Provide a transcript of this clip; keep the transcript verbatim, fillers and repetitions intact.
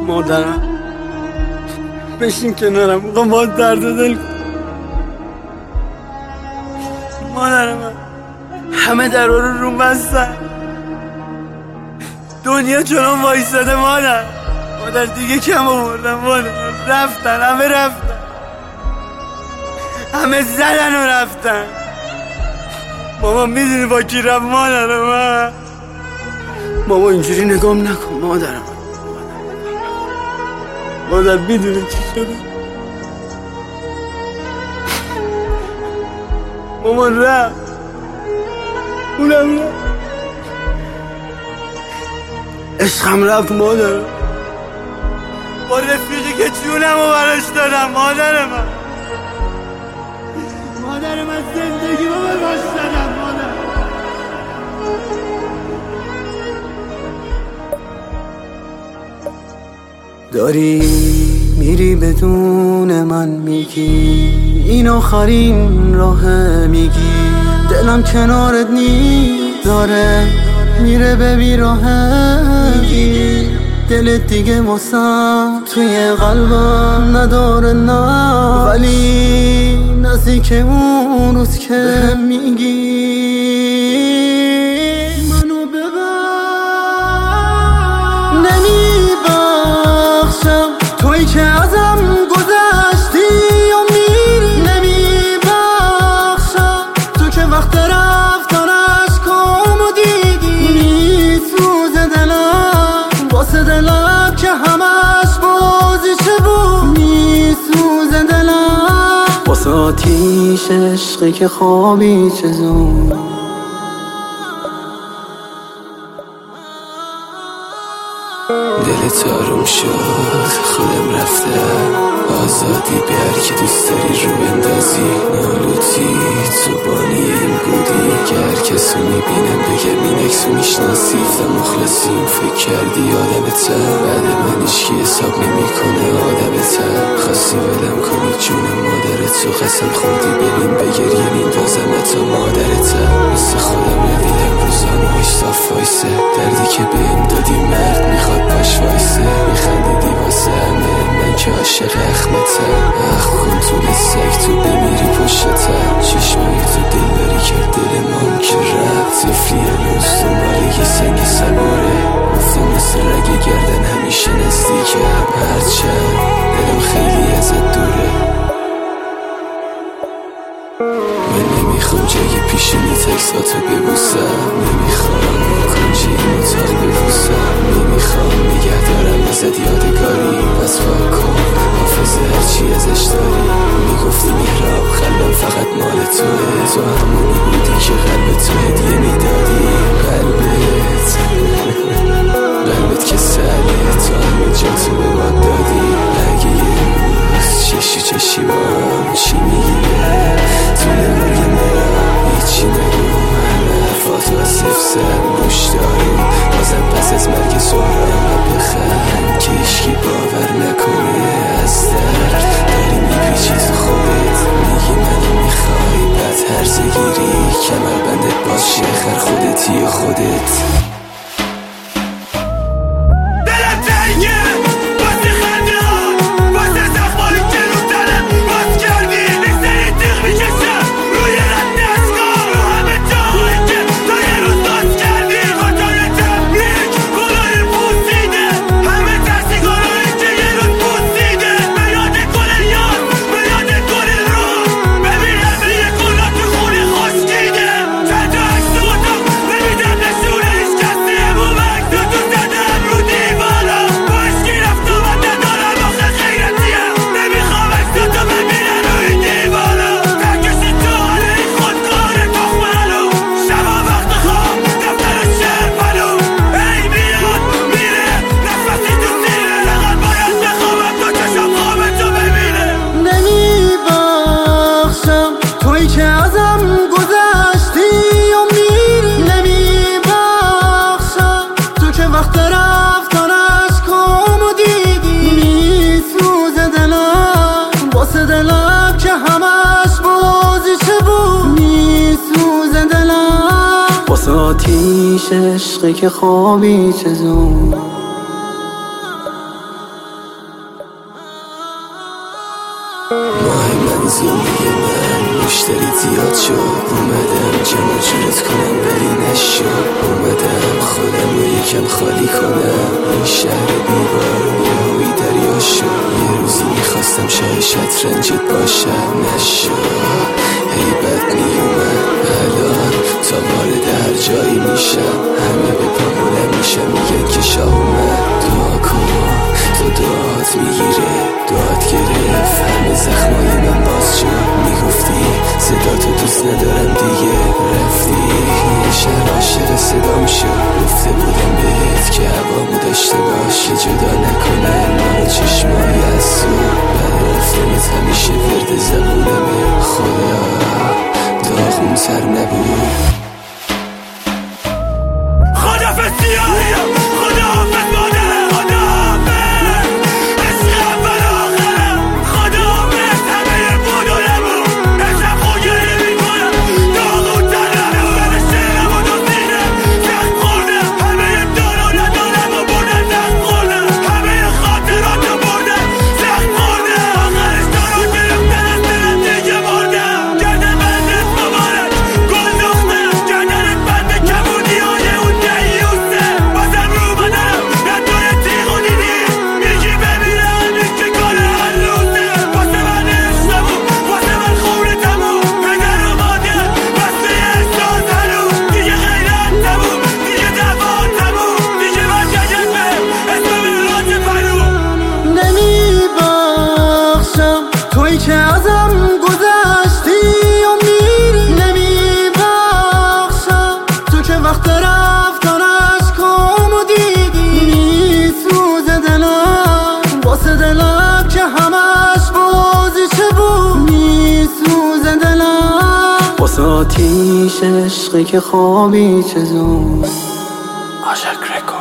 مادرم بشین کنارم، میخوام باید درد دل کنم. مادرم همه درها رو روم بستن، دنیا جلوم وایساده. مادر مادر دیگه کم آوردم، مادر رفتن، همه رفتن، همه زدن و رفتن. ماما میدونی با کی رفت؟ مادرم من ماما اینجوری نگام نکن. مادرم مادر میدونی چی شده؟ ماما رفت، اونم رفت، عشقم رفت. مادر با رفیقی که جونم رو براش دادم. مادر من مادر من زندگی رو براش دادم. مادر داری میری بدون من، میگی این آخرین راه، میگی دلم کنارت نیست، داره میره به بیراهه، میگی دلت دیگه واسم توی قلبم نداره، نه ولی نزدیک اون روز که میگی منو ببر، نمیبخشم توی که ازم گذشتی و میری، نمیبخشم تو که وقت رفتنش کام و دیدی، میسوزه دلم واسه دلم که همش بازیشه بود، میسوزه دلم واسه آتیش عشقی که خوابی چه زود. دلت آروم شد، خودم رفتم، آزادی به هر که دوست داری رو بندازی، نالوتی تو بانی این بودی که هر کسو میبینم بگم این اکسو میشناسی، و مخلصیم فکر کردی آدمتم، بعد من ایشکی حساب نمیکنه آدمتم، خواستی ولم کنی جونم مادرتو، قسم خوردی بریم بگریم این دازم تا مادرتم، مثل خودم ندیدم روزانو هاش صاف وایسه، دردی که بهم دادی مرد میخواد باش وایسه، میخندیدی واسه همه من که عاشق اخمتم، اخ کن طول سگ تو بمیری پشتم، چشمایی تو دل بری کرد دل مام که رفت، تفلی هنوز دنبالگی سنگ صبوره، گفتم مثل رگ گردن همیشه نزدیکم، هرچند دلم خیلی ازت دوره، من نمیخوام جای پیشونی تکساتو ببوسم، نمیخوام کنجی این اتاق ببوسم، نمیخوام نگه دارم ازت یادگاری، پس پاک کن حافظه هرچی ازش داری، میگفتی میراب قلبم فقط مال توه، تو همونی بودی که قلب تو هدیه میدادی، قلبت قلبت که ساله تو همه جا تو به باد دادی، اگه یه روز چشی چشی با هم چی میگیره تو نمای مرا هیچی نگو، همه حرفاتو از صف سر روش داریم، بازم پس از مرگ سهرم بخند که ایشکی باور نکنه، از درد داری میپیچی تو خودت، میگی منو میخوای بعد هرزه گیری، کمر بندت باز شخر خودتی و خودت. آتیش عشقی که خوابی چه زود. زندگی من مشتری زیاد شد، اومدم جمع جورت کنم ولی نشد. اومدم خودم رو یکم خالی کنم، این شهر بیبارون یهویی دریا شد. یه روزی میخواستم شاه شطرنجت باشم، نشد. هیبت میومد الان تا وارد هر جایی میشم، همه به پا بلند میشم میگن که شاه اومد. دعا کن تو دعات میگیره، دعات گرفت همه زخمای من باز شد. میگفتی صدا تو دوست ندارم دیگه، رفتی یه شهر عاشق صدام شد. گفته بودم بهت که هوامو داشته باش، جدا نکنه ما رو چشمای اسو. بعد رفتنت همیشه ورد زبونمه، خدا داغون سر نبود. خدافظ سیاهیم، خدافظ مادرم، خدافظ عشقم فراخرم، خدافظ همه بودولمون. امشب خوگری میکنم داغون تنم، من شعرم و دوستینم زخم خوردم. همه دار و ندارم و بردن زخم خوردم، همه خاطرات رو بردن زخم خوردم. آخرش دارو گرفتن از دلم دیگه مردم. گردن بندت مبارک گل دختم، گردنت بند کبودی های اون دیوسه. بازم رو بدنم نداره تیغ و دیدی، میگی ببینم این که کار هر روزه. واسه من عشقمون، واسه من خونه تموم، پدر و مادر بسته احساس هنوز. دیگه غیرت تموم، دیگه دعوا تموم، دیگه برگرد به اسم راز فرو. نمیبخشم توی که ازم گذشتی و میری، نمیبخشم تو که وقت رفتن عشقامو دیدی. میسوزه دلم واسه دلم که همش بازیچه بود، میسوزه دلم واسه آتیش عشقی که خوابی چه زود. عاشق رکورد.